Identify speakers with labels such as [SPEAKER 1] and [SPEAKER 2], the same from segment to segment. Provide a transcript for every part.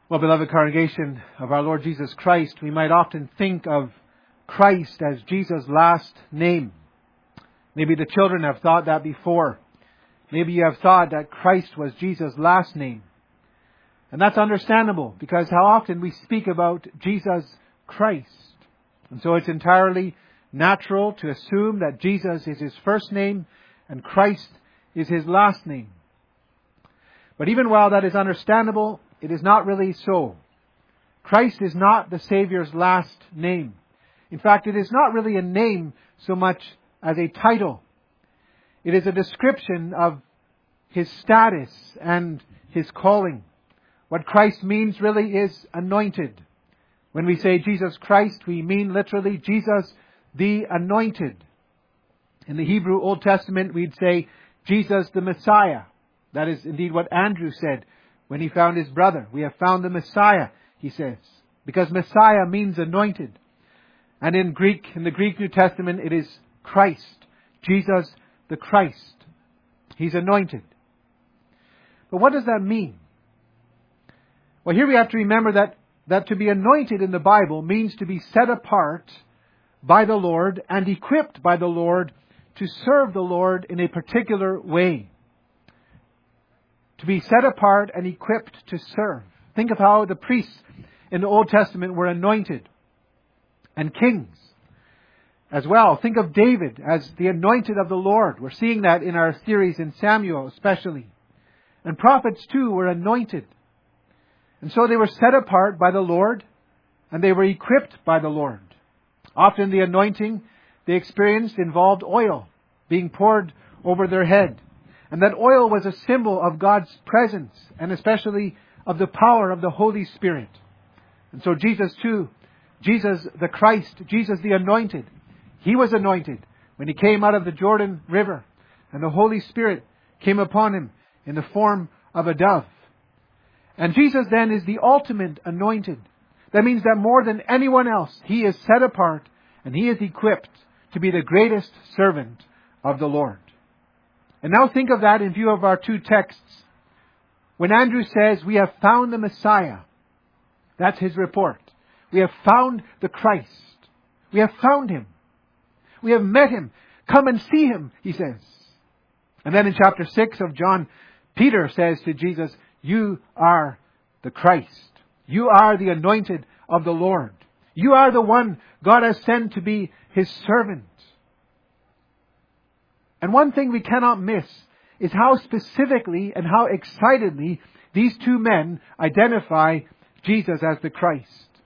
[SPEAKER 1] Well, beloved congregation of our Lord Jesus Christ, we might often think of Christ as Jesus' last name. Maybe the children have thought that before. Maybe you have thought that Christ was Jesus' last name. And that's understandable, because how often we speak about Jesus Christ. And so it's entirely natural to assume that Jesus is His first name and Christ is His last name. But even while that is understandable, it is not really so. Christ is not the Savior's last name. In fact, it is not really a name so much as a title. It is a description of His status and His calling. What Christ means really is anointed. When we say Jesus Christ, we mean literally Jesus the Anointed. In the Hebrew Old Testament, we'd say Jesus the Messiah. That is indeed what Andrew said when he found his brother. We have found the Messiah, he says, because Messiah means anointed. And in the Greek New Testament, it is Christ, Jesus the Christ. He's anointed. But what does that mean? Well, here we have to remember that to be anointed in the Bible means to be set apart by the Lord and equipped by the Lord to serve the Lord in a particular way. To be set apart and equipped to serve. Think of how the priests in the Old Testament were anointed. And kings as well. Think of David as the anointed of the Lord. We're seeing that in our series in Samuel especially. And prophets too were anointed. And so they were set apart by the Lord and they were equipped by the Lord. Often the anointing they experienced involved oil being poured over their head. And that oil was a symbol of God's presence and especially of the power of the Holy Spirit. And so Jesus too, Jesus the Christ, Jesus the Anointed, He was anointed when He came out of the Jordan River and the Holy Spirit came upon Him in the form of a dove. And Jesus then is the ultimate anointed. That means that more than anyone else, He is set apart and He is equipped to be the greatest servant of the Lord. And now think of that in view of our two texts. When Andrew says, we have found the Messiah, that's his report. We have found the Christ. We have found Him. We have met Him. Come and see Him, he says. And then in chapter 6 of John, Peter says to Jesus, you are the Christ. You are the anointed of the Lord. You are the one God has sent to be His servant. And one thing we cannot miss is how specifically and how excitedly these two men identify Jesus as the Christ.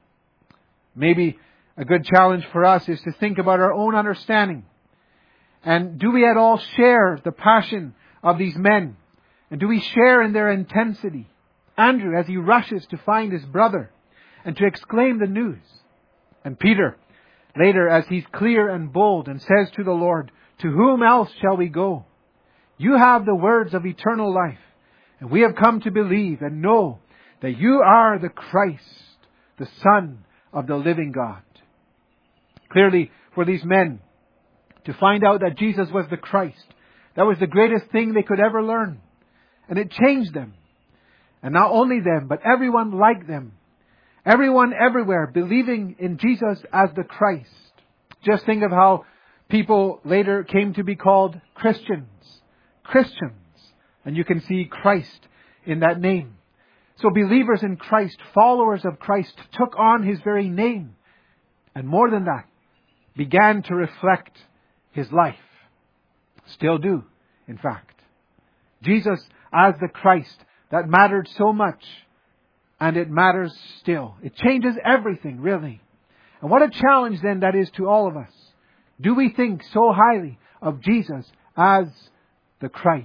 [SPEAKER 1] Maybe a good challenge for us is to think about our own understanding. And do we at all share the passion of these men? And do we share in their intensity? Andrew, as he rushes to find his brother and to exclaim the news. And Peter, later, as he's clear and bold and says to the Lord, to whom else shall we go? You have the words of eternal life, and we have come to believe and know that you are the Christ, the Son of the living God. Clearly, for these men to find out that Jesus was the Christ, that was the greatest thing they could ever learn. And it changed them. And not only them, but everyone like them. Everyone everywhere believing in Jesus as the Christ. Just think of how people later came to be called Christians. Christians. And you can see Christ in that name. So believers in Christ, followers of Christ, took on His very name. And more than that, began to reflect His life. Still do, in fact. Jesus as the Christ, that mattered so much. And it matters still. It changes everything, really. And what a challenge then that is to all of us. Do we think so highly of Jesus as the Christ?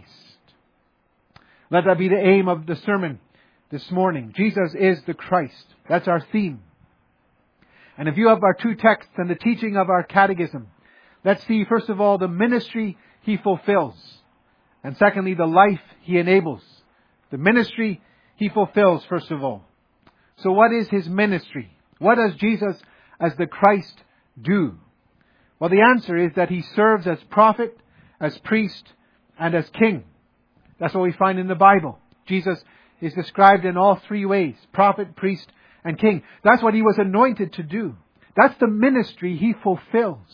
[SPEAKER 1] Let that be the aim of the sermon this morning. Jesus is the Christ. That's our theme. And in view of our two texts and the teaching of our catechism, let's see first of all the ministry He fulfills. And secondly, the life He enables. The ministry He fulfills, first of all. So what is His ministry? What does Jesus as the Christ do? Well, the answer is that He serves as prophet, as priest, and as king. That's what we find in the Bible. Jesus is described in all three ways: prophet, priest, and king. That's what he was anointed to do. That's the ministry he fulfills.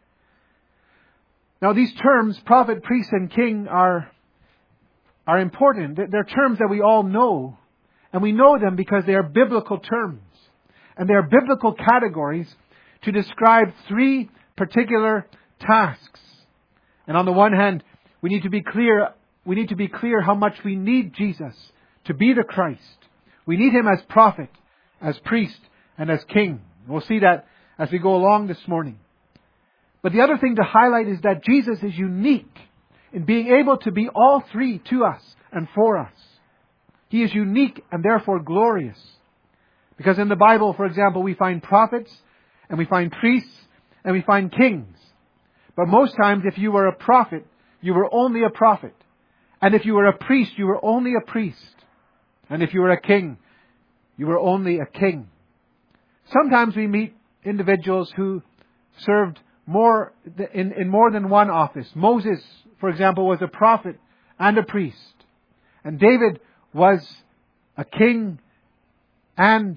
[SPEAKER 1] Now these terms, prophet, priest, and king, are important. They're terms that we all know. And we know them because they are biblical terms. And they are biblical categories to describe three particular tasks. And on the one hand, we need to be clear how much we need Jesus to be the Christ. We need Him as prophet, as priest, and as king. We'll see that as we go along this morning. But the other thing to highlight is that Jesus is unique in being able to be all three to us and for us. He is unique and therefore glorious. Because in the Bible, for example, we find prophets, and we find priests, and we find kings. But most times, if you were a prophet, you were only a prophet. And if you were a priest, you were only a priest. And if you were a king, you were only a king. Sometimes we meet individuals who served in more than one office. Moses, for example, was a prophet and a priest. And David was a king and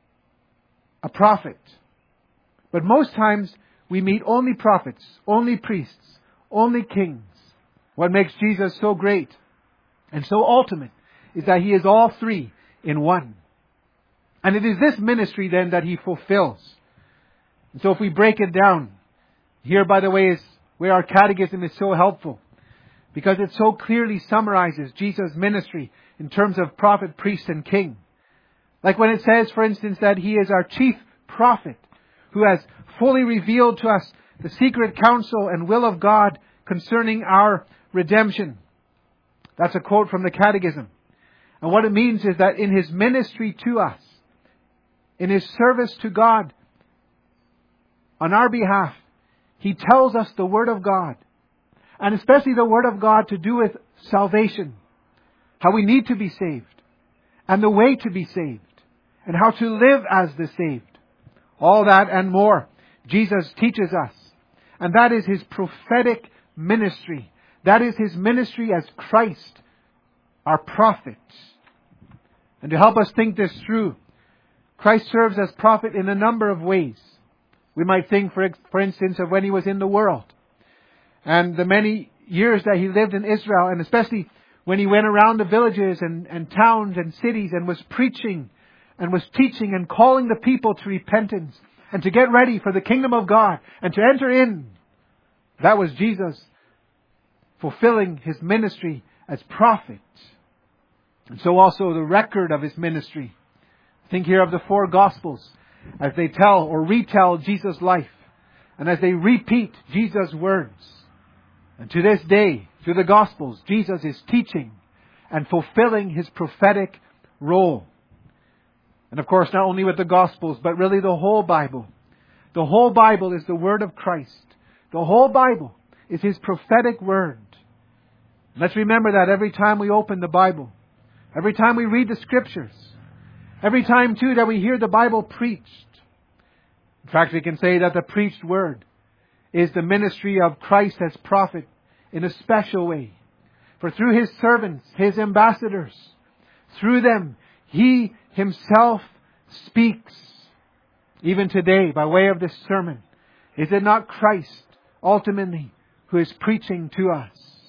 [SPEAKER 1] a prophet. But most times we meet only prophets, only priests, only kings. What makes Jesus so great and so ultimate is that He is all three in one. And it is this ministry then that He fulfills. And so if we break it down, here, by the way, is where our catechism is so helpful, because it so clearly summarizes Jesus' ministry in terms of prophet, priest, and king. Like when it says, for instance, that He is our chief prophet, who has fully revealed to us the secret counsel and will of God concerning our redemption. That's a quote from the Catechism. And what it means is that in His ministry to us, in His service to God, on our behalf, He tells us the Word of God, and especially the Word of God to do with salvation, how we need to be saved, and the way to be saved, and how to live as the saved. All that and more Jesus teaches us. And that is His prophetic ministry. That is His ministry as Christ, our prophet. And to help us think this through, Christ serves as prophet in a number of ways. We might think, for instance, of when He was in the world, and the many years that He lived in Israel, and especially when He went around the villages and towns and cities and was preaching and was teaching and calling the people to repentance and to get ready for the kingdom of God and to enter in. That was Jesus fulfilling His ministry as prophet. And so also the record of His ministry. Think here of the four Gospels as they tell or retell Jesus' life, and as they repeat Jesus' words. And to this day, through the Gospels, Jesus is teaching and fulfilling His prophetic role. And of course, not only with the Gospels, but really the whole Bible. The whole Bible is the Word of Christ. The whole Bible is His prophetic Word. Let's remember that every time we open the Bible, every time we read the Scriptures, every time too that we hear the Bible preached. In fact, we can say that the preached Word is the ministry of Christ as prophet in a special way. For through His servants, His ambassadors, through them, He Himself speaks. Even today, by way of this sermon, is it not Christ, ultimately, who is preaching to us?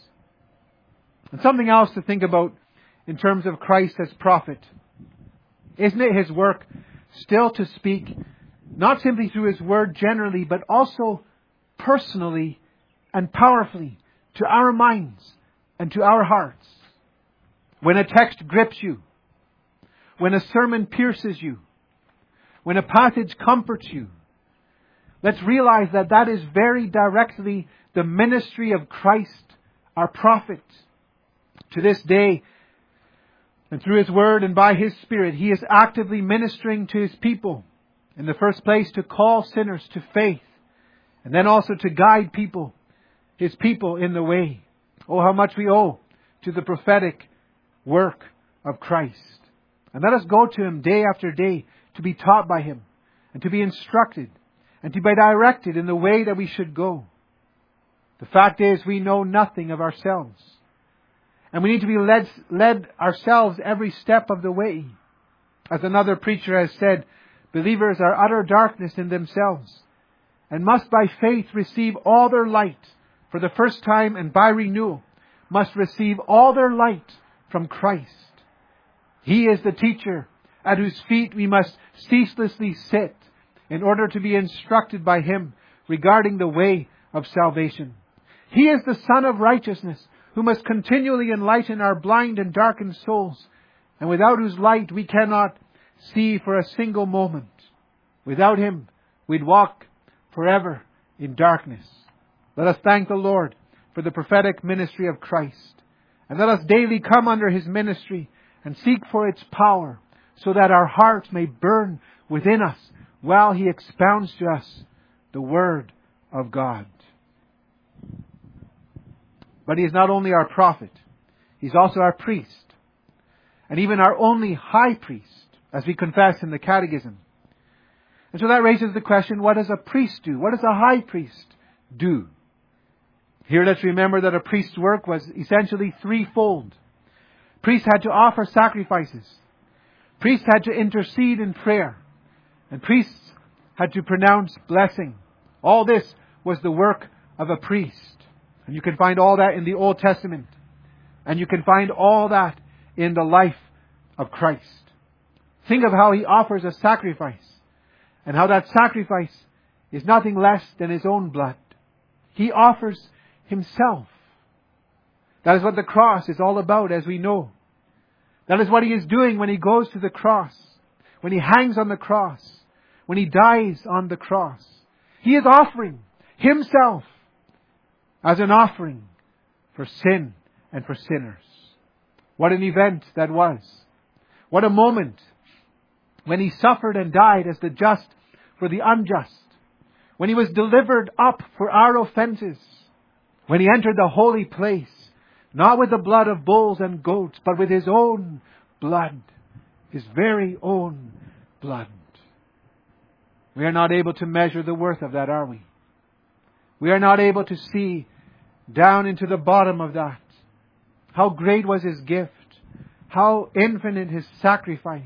[SPEAKER 1] And something else to think about in terms of Christ as prophet. Isn't it His work still to speak, not simply through His Word generally, but also personally and powerfully to our minds and to our hearts? When a text grips you, when a sermon pierces you, when a passage comforts you, let's realize that that is very directly the ministry of Christ, our prophet. To this day, and through His Word and by His Spirit, He is actively ministering to His people. In the first place, to call sinners to faith, and then also to guide people, His people, in the way. Oh, how much we owe to the prophetic work of Christ. And let us go to Him day after day to be taught by Him, and to be instructed, and to be directed in the way that we should go. The fact is, we know nothing of ourselves. And we need to be led ourselves every step of the way. As another preacher has said, believers are utter darkness in themselves and must by faith receive all their light for the first time, and by renewal must receive all their light from Christ. He is the teacher at whose feet we must ceaselessly sit in order to be instructed by Him regarding the way of salvation. He is the Son of righteousness who must continually enlighten our blind and darkened souls, and without whose light we cannot see for a single moment. Without Him, we'd walk forever in darkness. Let us thank the Lord for the prophetic ministry of Christ, and let us daily come under His ministry and seek for its power, so that our hearts may burn within us while He expounds to us the Word of God. But He is not only our prophet, He's also our priest, and even our only high priest, as we confess in the Catechism. And so that raises the question, what does a priest do? What does a high priest do? Here let's remember that a priest's work was essentially threefold. Priests had to offer sacrifices. Priests had to intercede in prayer. And priests had to pronounce blessing. All this was the work of a priest. And you can find all that in the Old Testament. And you can find all that in the life of Christ. Think of how He offers a sacrifice, and how that sacrifice is nothing less than His own blood. He offers Himself. That is what the cross is all about, as we know. That is what He is doing when He goes to the cross, when He hangs on the cross, when He dies on the cross. He is offering Himself as an offering for sin and for sinners. What an event that was. What a moment when He suffered and died as the just for the unjust. When He was delivered up for our offenses. When He entered the holy place, not with the blood of bulls and goats, but with His own blood. His very own blood. We are not able to measure the worth of that, are we? We are not able to see down into the bottom of that. How great was His gift. How infinite His sacrifice.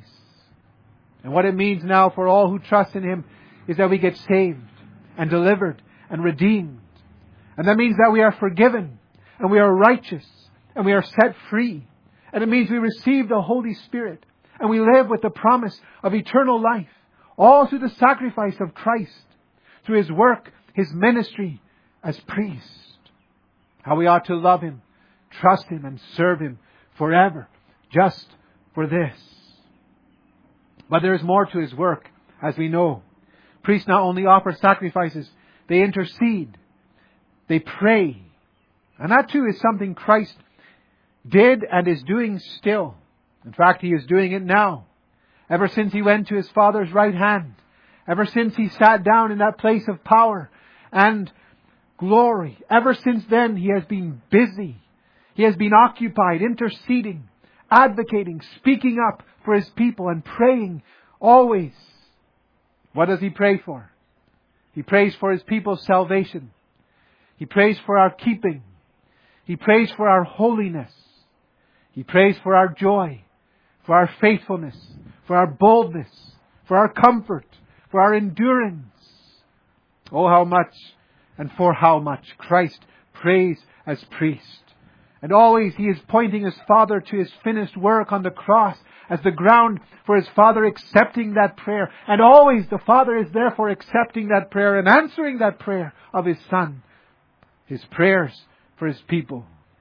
[SPEAKER 1] And what it means now for all who trust in Him is that we get saved and delivered and redeemed. And that means that we are forgiven and we are righteous and we are set free. And it means we receive the Holy Spirit and we live with the promise of eternal life. All through the sacrifice of Christ, through His work, His ministry as priest. How we ought to love Him, trust Him and serve Him forever, just for this. But there is more to His work, as we know. Priests not only offer sacrifices, they intercede, they pray. And that too is something Christ did and is doing still. In fact, He is doing it now. Ever since He went to His Father's right hand, ever since He sat down in that place of power and glory, ever since then He has been busy. He has been occupied, interceding, advocating, speaking up for His people and praying always. What does He pray for? He prays for His people's salvation. He prays for our keeping. He prays for our holiness. He prays for our joy, for our faithfulness, for our boldness, for our comfort, for our endurance. Oh, how much and for how much Christ prays as priest. And always He is pointing His Father to His finished work on the cross as the ground for His Father accepting that prayer. And always the Father is therefore accepting that prayer and answering that prayer of His Son. His prayers for His people.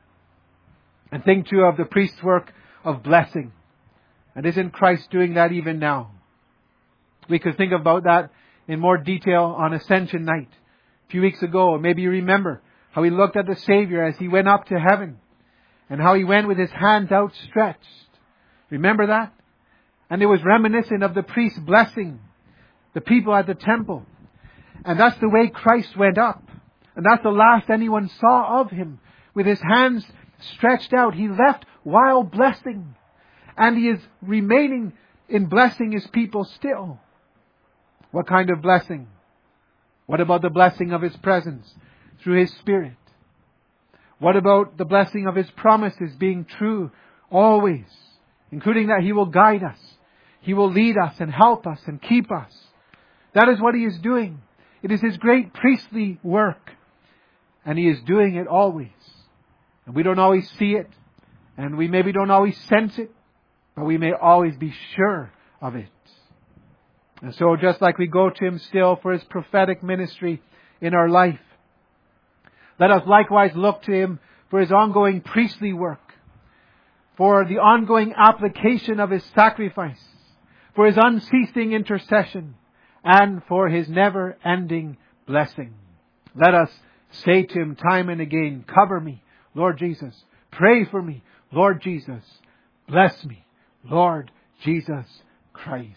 [SPEAKER 1] And think too of the priest's work of blessing. And isn't Christ doing that even now? We could think about that in more detail on Ascension Night. A few weeks ago, maybe you remember how He looked at the Savior as He went up to heaven. And how He went with His hands outstretched. Remember that? And it was reminiscent of the priest blessing the people at the temple. And that's the way Christ went up. And that's the last anyone saw of Him. With His hands stretched out, He left while blessing. And He is remaining in blessing His people still. What kind of blessing? What about the blessing of His presence through His Spirit? What about the blessing of His promises being true always, including that He will guide us, He will lead us and help us and keep us? That is what He is doing. It is His great priestly work, and He is doing it always. And we don't always see it, and we maybe don't always sense it, but we may always be sure of it. And so just like we go to Him still for His prophetic ministry in our life, let us likewise look to Him for His ongoing priestly work, for the ongoing application of His sacrifice, for His unceasing intercession, and for His never-ending blessing. Let us say to Him time and again, cover me, Lord Jesus. Pray for me, Lord Jesus. Bless me, Lord Jesus Christ.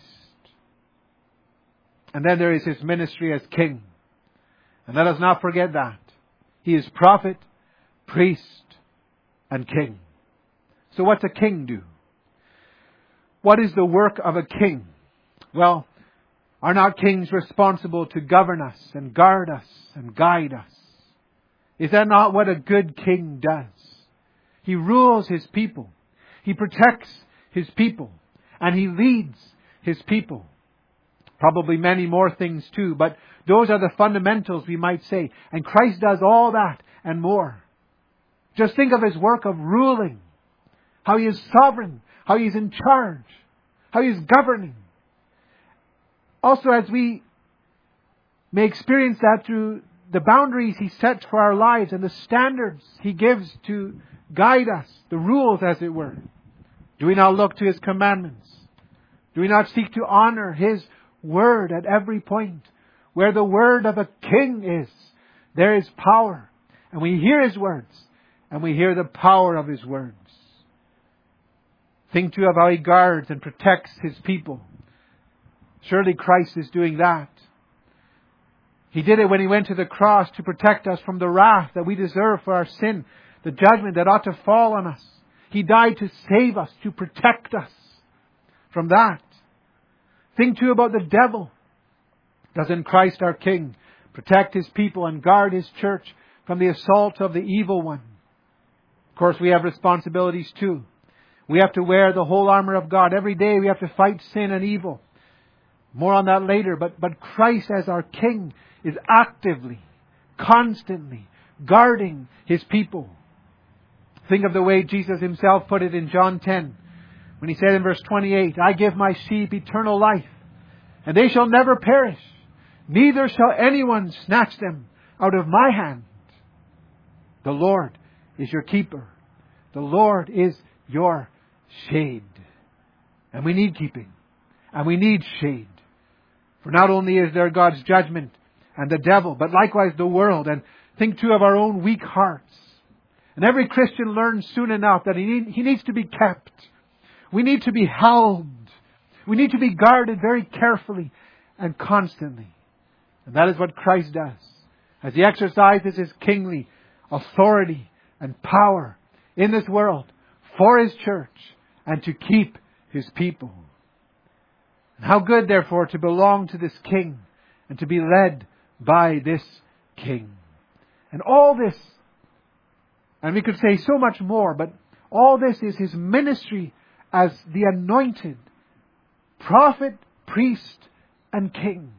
[SPEAKER 1] And then there is His ministry as King. And let us not forget that. He is prophet, priest, and king. So what's a king do? What is the work of a king? Well, are not kings responsible to govern us and guard us and guide us? Is that not what a good king does? He rules his people. He protects his people. And he leads his people. Probably many more things too, but those are the fundamentals, we might say. And Christ does all that and more. Just think of His work of ruling. How He is sovereign. How He is in charge. How He is governing. Also, as we may experience that through the boundaries He sets for our lives and the standards He gives to guide us, the rules as it were. Do we not look to His commandments? Do we not seek to honor His word at every point? Where the word of a king is, there is power. And we hear His words, and we hear the power of His words. Think too of how He guards and protects His people. Surely Christ is doing that. He did it when He went to the cross to protect us from the wrath that we deserve for our sin, the judgment that ought to fall on us. He died to save us, to protect us from that. Think too about the devil. Doesn't Christ our King protect His people and guard His church from the assault of the evil one? Of course, we have responsibilities too. We have to wear the whole armor of God. Every day we have to fight sin and evil. More on that later. But Christ as our King is actively, constantly guarding His people. Think of the way Jesus Himself put it in John 10. When He said in verse 28, I give my sheep eternal life, and they shall never perish, neither shall anyone snatch them out of my hand. The Lord is your keeper. The Lord is your shade. And we need keeping. And we need shade. For not only is there God's judgment and the devil, but likewise the world. And think too of our own weak hearts. And every Christian learns soon enough that he needs to be kept. We need to be held. We need to be guarded very carefully and constantly. And that is what Christ does. As He exercises His kingly authority and power in this world for His church and to keep His people. And how good, therefore, to belong to this King and to be led by this King. And all this, and we could say so much more, but all this is His ministry as the anointed prophet, priest, and king.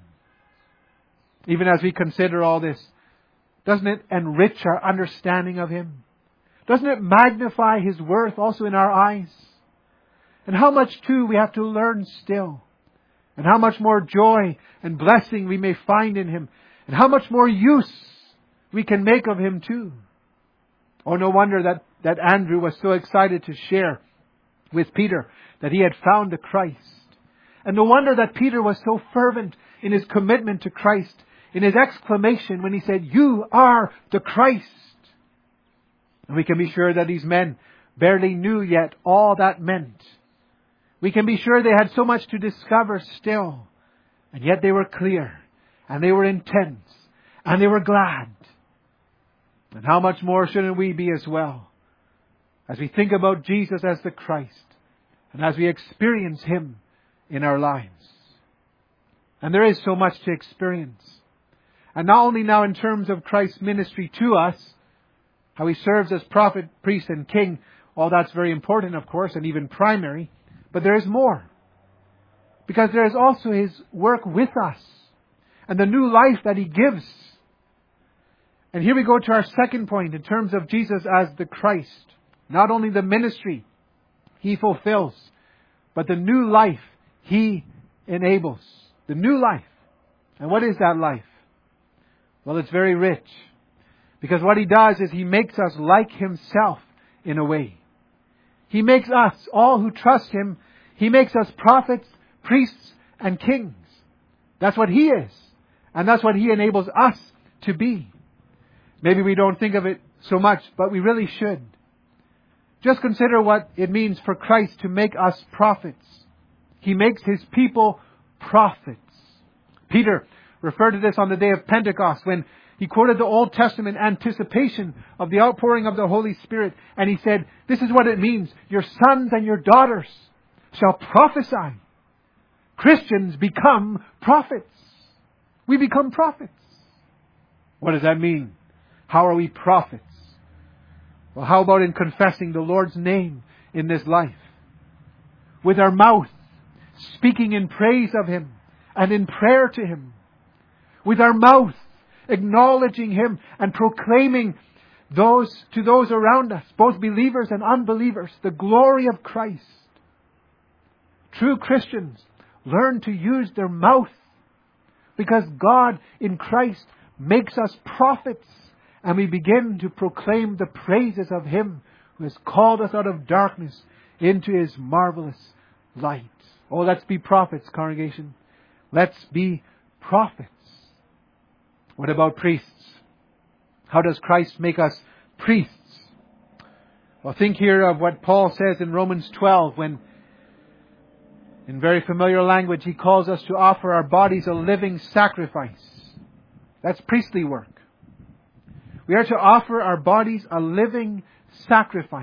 [SPEAKER 1] Even as we consider all this, doesn't it enrich our understanding of Him? Doesn't it magnify His worth also in our eyes? And how much too we have to learn still. And how much more joy and blessing we may find in Him. And how much more use we can make of Him too. Oh, no wonder that Andrew was so excited to share with Peter that he had found the Christ. And no wonder that Peter was so fervent in his commitment to Christ, in his exclamation when he said, "You are the Christ." And we can be sure that these men barely knew yet all that meant. We can be sure they had so much to discover still. And yet they were clear, and they were intense, and they were glad. And how much more shouldn't we be as well, as we think about Jesus as the Christ, and as we experience Him in our lives. And there is so much to experience. And not only now in terms of Christ's ministry to us, how He serves as prophet, priest, and king. All that's very important, of course, and even primary. But there is more. Because there is also His work with us and the new life that He gives. And here we go to our second point in terms of Jesus as the Christ. Not only the ministry He fulfills, but the new life He enables. The new life. And what is that life? Well, it's very rich. Because what He does is He makes us like Himself in a way. He makes us, all who trust Him, He makes us prophets, priests, and kings. That's what He is. And that's what He enables us to be. Maybe we don't think of it so much, but we really should. Just consider what it means for Christ to make us prophets. He makes His people prophets. Peter referred to this on the day of Pentecost when he quoted the Old Testament anticipation of the outpouring of the Holy Spirit. And he said, this is what it means. Your sons and your daughters shall prophesy. Christians become prophets. We become prophets. What does that mean? How are we prophets? Well, how about in confessing the Lord's name in this life? With our mouth, speaking in praise of Him and in prayer to Him. With our mouth, acknowledging Him and proclaiming to those around us, both believers and unbelievers, the glory of Christ. True Christians learn to use their mouth because God in Christ makes us prophets, and we begin to proclaim the praises of Him who has called us out of darkness into His marvelous light. Oh, let's be prophets, congregation. Let's be prophets. What about priests? How does Christ make us priests? Well, think here of what Paul says in Romans 12 when, in very familiar language, he calls us to offer our bodies a living sacrifice. That's priestly work. We are to offer our bodies a living sacrifice.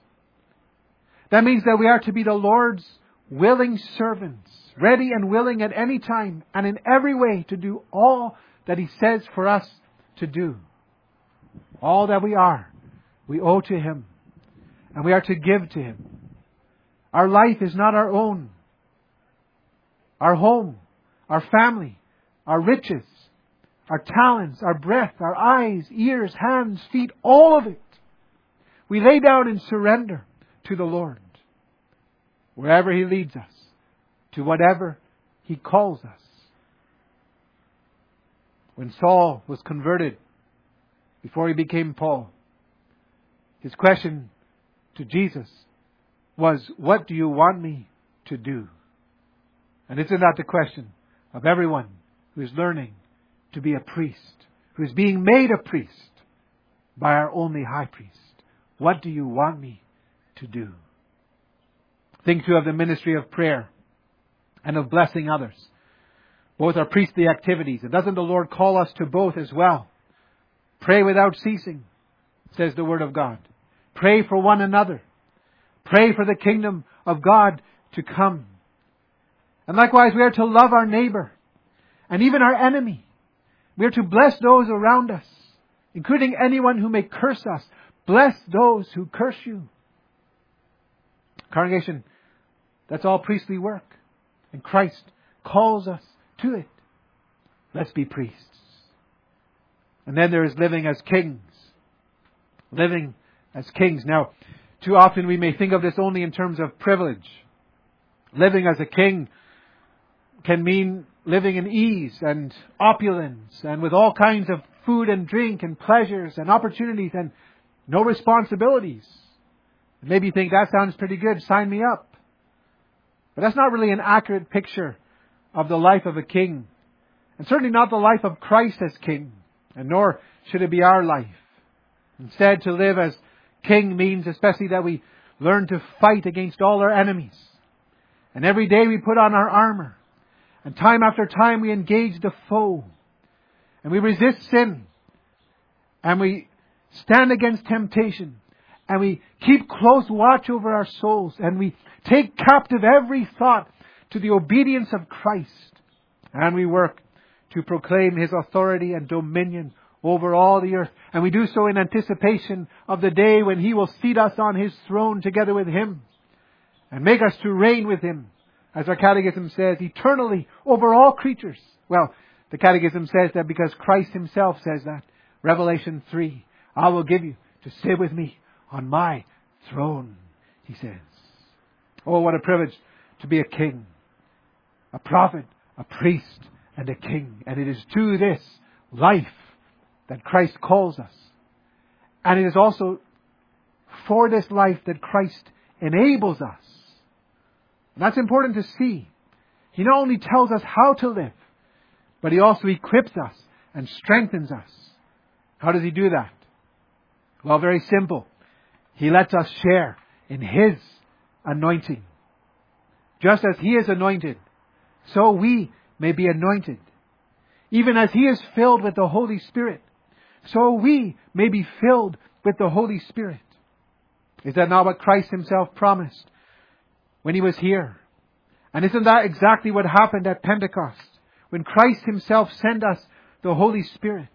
[SPEAKER 1] That means that we are to be the Lord's willing servants, ready and willing at any time and in every way to do all that He says for us to do. All that we are, we owe to Him. And we are to give to Him. Our life is not our own. Our home, our family, our riches, our talents, our breath, our eyes, ears, hands, feet, all of it. We lay down and surrender to the Lord. Wherever He leads us, to whatever He calls us. When Saul was converted, before he became Paul, his question to Jesus was, what do you want me to do? And isn't that the question of everyone who is learning to be a priest, who is being made a priest by our only high priest? What do you want me to do? Think too of the ministry of prayer and of blessing others. Both are priestly activities. And doesn't the Lord call us to both as well? Pray without ceasing, says the Word of God. Pray for one another. Pray for the kingdom of God to come. And likewise, we are to love our neighbor and even our enemy. We are to bless those around us, including anyone who may curse us. Bless those who curse you. Congregation, that's all priestly work. And Christ calls us to it. Let's be priests. And then there is living as kings. Living as kings. Now, too often we may think of this only in terms of privilege. Living as a king can mean living in ease and opulence and with all kinds of food and drink and pleasures and opportunities and no responsibilities. Maybe you think that sounds pretty good. Sign me up. But that's not really an accurate picture of the life of a king. And certainly not the life of Christ as king. And nor should it be our life. Instead, to live as king means especially that we learn to fight against all our enemies. And every day we put on our armor. And time after time we engage the foe. And we resist sin. And we stand against temptation. And we keep close watch over our souls. And we take captive every thought to the obedience of Christ. And we work to proclaim His authority and dominion over all the earth. And we do so in anticipation of the day when He will seat us on His throne together with Him and make us to reign with Him, as our Catechism says, eternally over all creatures. Well, the Catechism says that because Christ Himself says that. Revelation 3, I will give you to sit with me on my throne, He says. Oh, what a privilege to be a king, a prophet, a priest, and a king. And it is to this life that Christ calls us. And it is also for this life that Christ enables us. And that's important to see. He not only tells us how to live, but He also equips us and strengthens us. How does He do that? Well, very simple. He lets us share in His anointing. Just as He is anointed, so we may be anointed. Even as He is filled with the Holy Spirit, so we may be filled with the Holy Spirit. Is that not what Christ Himself promised when He was here? And isn't that exactly what happened at Pentecost, when Christ Himself sent us the Holy Spirit?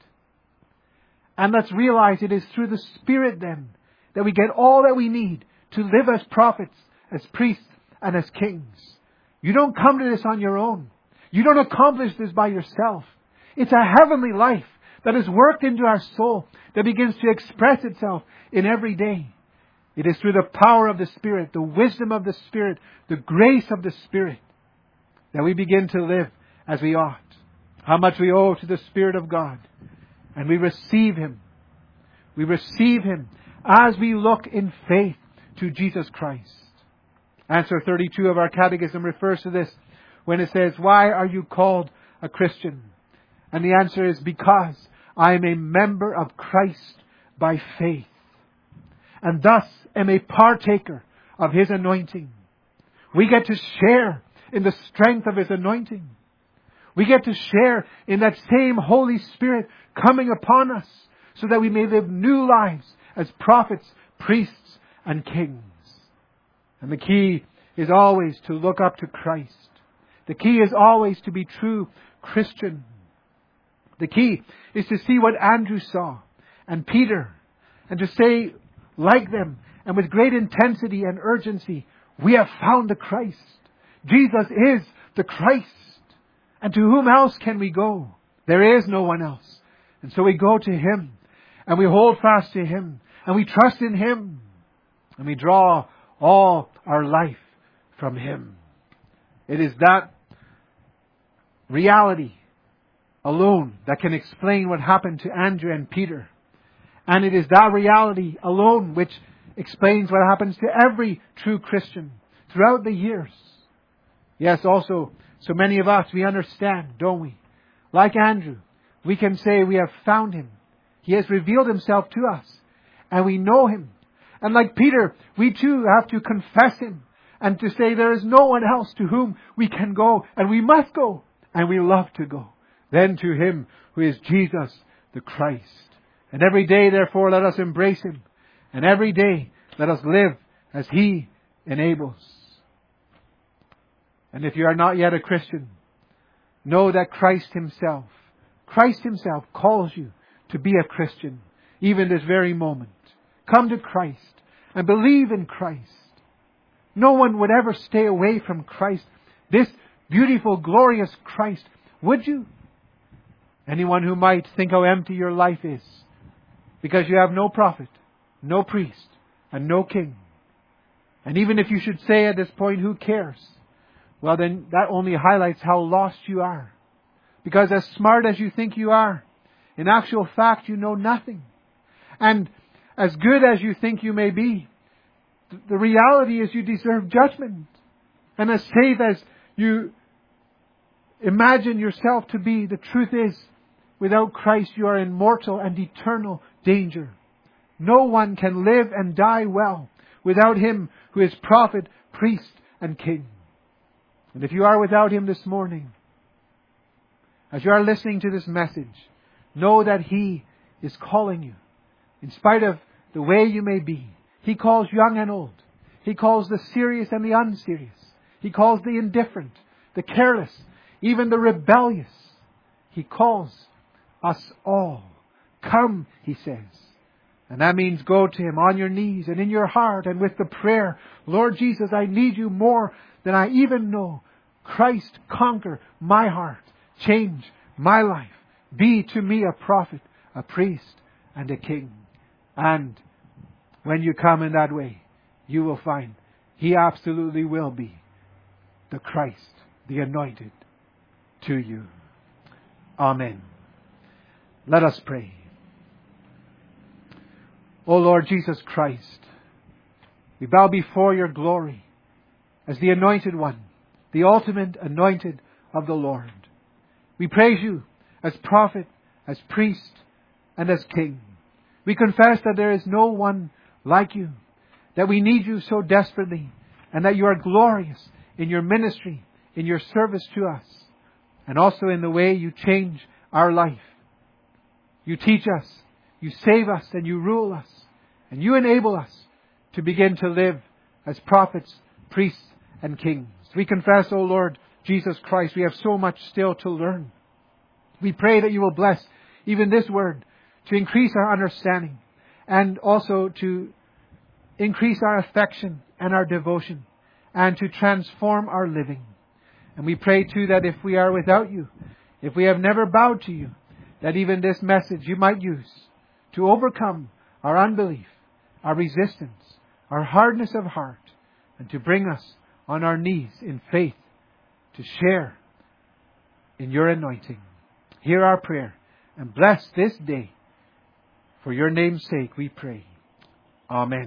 [SPEAKER 1] And let's realize it is through the Spirit then that we get all that we need to live as prophets, as priests, and as kings. You don't come to this on your own. You don't accomplish this by yourself. It's a heavenly life that is worked into our soul, that begins to express itself in every day. It is through the power of the Spirit, the wisdom of the Spirit, the grace of the Spirit, that we begin to live as we ought. How much we owe to the Spirit of God. And we receive Him. We receive Him as we look in faith to Jesus Christ. Answer 32 of our Catechism refers to this when it says, why are you called a Christian? And the answer is, because I am a member of Christ by faith, and thus am a partaker of His anointing. We get to share in the strength of His anointing. We get to share in that same Holy Spirit coming upon us, so that we may live new lives as prophets, priests, and kings. And the key is always to look up to Christ. The key is always to be true Christian. The key is to see what Andrew saw and Peter, and to say like them, and with great intensity and urgency, we have found the Christ. Jesus is the Christ. And to whom else can we go? There is no one else. And so we go to Him, and we hold fast to Him, and we trust in Him, and we draw all our life from Him. It is that reality alone that can explain what happened to Andrew and Peter. And it is that reality alone which explains what happens to every true Christian throughout the years. Yes, also, so many of us, we understand, don't we? Like Andrew, we can say we have found Him. He has revealed Himself to us, and we know Him. And like Peter, we too have to confess Him and to say there is no one else to whom we can go, and we must go, and we love to go. Then to Him who is Jesus the Christ. And every day, therefore, let us embrace Him. And every day, let us live as He enables. And if you are not yet a Christian, know that Christ Himself calls you to be a Christian, even this very moment. Come to Christ and believe in Christ. No one would ever stay away from Christ, this beautiful, glorious Christ, would you? Anyone who might think how empty your life is, because you have no prophet, no priest, and no king. And even if you should say at this point, who cares? Well, then that only highlights how lost you are. Because as smart as you think you are, in actual fact, you know nothing. And as good as you think you may be, the reality is you deserve judgment. And as safe as you imagine yourself to be, the truth is, without Christ, you are in mortal and eternal danger. No one can live and die well without Him who is prophet, priest, and king. And if you are without Him this morning, as you are listening to this message, know that He is calling you. In spite of the way you may be, He calls young and old. He calls the serious and the unserious. He calls the indifferent, the careless, even the rebellious. He calls us all Come, He says. And that means go to Him on your knees and in your heart and with the prayer, Lord Jesus, I need You more than I even know. Christ, conquer my heart. Change my life. Be to me a prophet, a priest, and a king. And when you come in that way, you will find He absolutely will be the Christ, the anointed, to you. Amen. Let us pray. O Lord Jesus Christ, we bow before Your glory as the anointed one, the ultimate anointed of the Lord. We praise You as prophet, as priest, and as king. We confess that there is no one like You, that we need You so desperately, and that You are glorious in Your ministry, in Your service to us, and also in the way You change our life. You teach us, You save us, and You rule us, and You enable us to begin to live as prophets, priests, and kings. We confess, O Lord Jesus Christ, we have so much still to learn. We pray that You will bless even this word to increase our understanding and also to increase our affection and our devotion and to transform our living. And we pray too that if we are without You, if we have never bowed to You, that even this message You might use to overcome our unbelief, our resistance, our hardness of heart, and to bring us on our knees in faith to share in Your anointing. Hear our prayer and bless this day. For Your name's sake we pray. Amen.